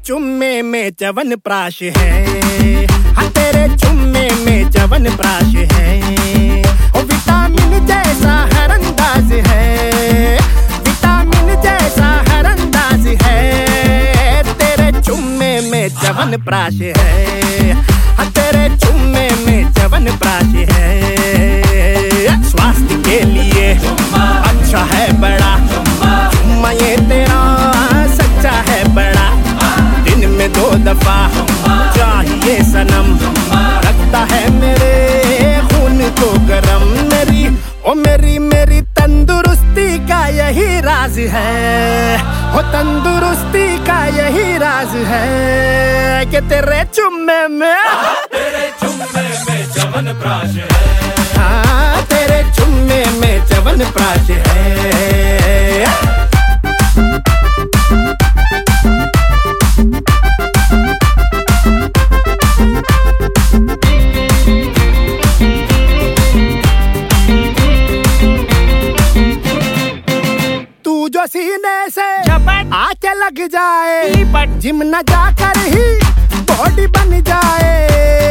चुम्मे में च्यवनप्राश है, हाँ तेरे चुम्मे में च्यवनप्राश है। ओ विटामिन जैसा हर अंदाज है, विटामिन जैसा हर अंदाज है। तेरे चुम्मे में च्यवनप्राश है, हाँ तेरे चुम्मे में च्यवनप्राश है। स्वास्थ्य के लिए अच्छा है बड़ा चुम्मा ये तेरा, सच्चा है बड़ा। दिन में 2 दफा चाहिए सनम, रखता है मेरे खून को गरम। मेरी तंदुरुस्ती का यही राज है, हो तंदुरुस्ती का यही राज है कि तेरे चुम्मे में च्यवनप्राश है। हाँ तेरे चुम्मे में च्यवनप्राश है। तू जो सीने से आके लग जाए, जिम न जाकर ही बॉडी बन जाए।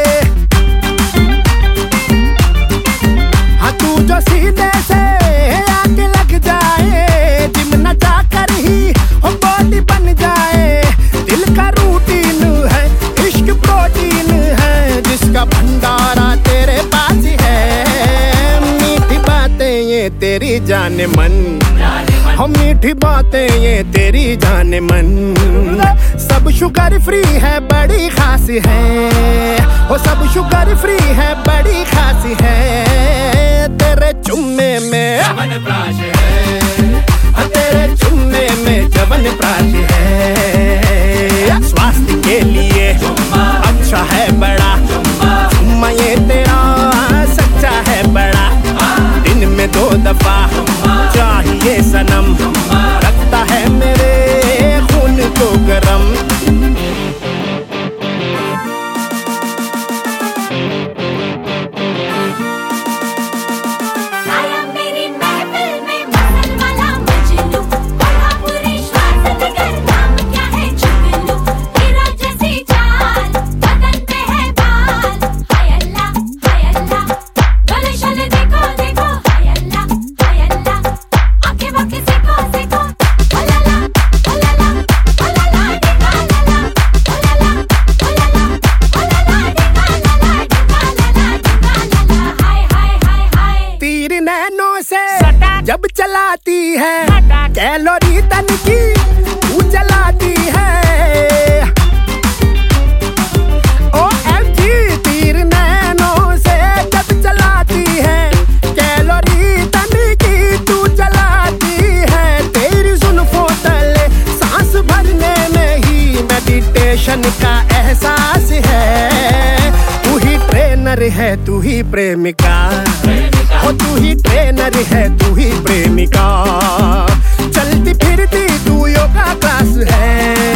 हाँ तू जो सीने से आके लग जाए, जिम न जाकर ही बॉडी बन जाए। दिल का रूटीन है, इश्क प्रोटीन है, जिसका भंडारा तेरे पास है। मीठी बातें ये तेरी जाने मन, हम मीठी बातें ये तेरी जाने मन। सब शुगर फ्री है बड़ी खास है, वो सब शुगर फ्री है बड़ी खास है। तेरे चुम्मे में च्यवनप्राश है, तेरे चुम्मे में च्यवनप्राश है। स्वास्थ्य के लिए अच्छा है बड़ा चुम्मा ये तेरा, सच्चा है बड़ा। दिन में 2 दफा चाहिए सनम, रखता है मेरे खून को गरम। जब चलाती है कैलोरी तन की तू जलाती है। OMG तीर नैनों से जब चलाती है, कैलोरी तन की तू जलाती है। तेरी जुल्फों तले सांस भरने में ही मेडिटेशन का एहसास है। तू ही ट्रेनर है, तू ही प्रेमिका, ओ तू ही ट्रेनर है, तू ही प्रेमिका। चलती फिरती तू योगा क्लास है।